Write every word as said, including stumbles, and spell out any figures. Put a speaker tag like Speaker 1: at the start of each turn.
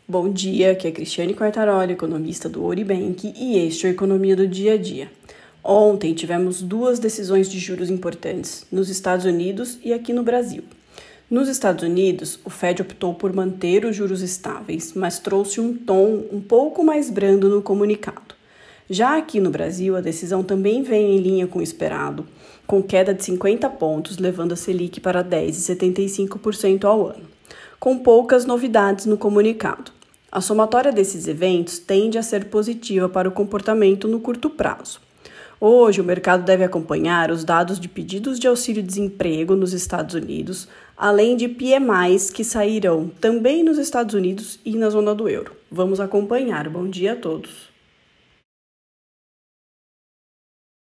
Speaker 1: Bom dia, aqui é Cristiane Quartaroli, economista do Ouribank, e este é a Economia do Dia a Dia. Ontem tivemos duas decisões de juros importantes, nos Estados Unidos e aqui no Brasil. Nos Estados Unidos, o Fed optou por manter os juros estáveis, mas trouxe um tom um pouco mais brando no comunicado. Já aqui no Brasil, a decisão também vem em linha com o esperado, com queda de cinquenta pontos, levando a Selic para dez vírgula setenta e cinco por cento ao ano, com poucas novidades no comunicado. A somatória desses eventos tende a ser positiva para o comportamento no curto prazo. Hoje, o mercado deve acompanhar os dados de pedidos de auxílio-desemprego nos Estados Unidos, além de P M Is que sairão também nos Estados Unidos e na zona do euro. Vamos acompanhar. Bom dia a todos.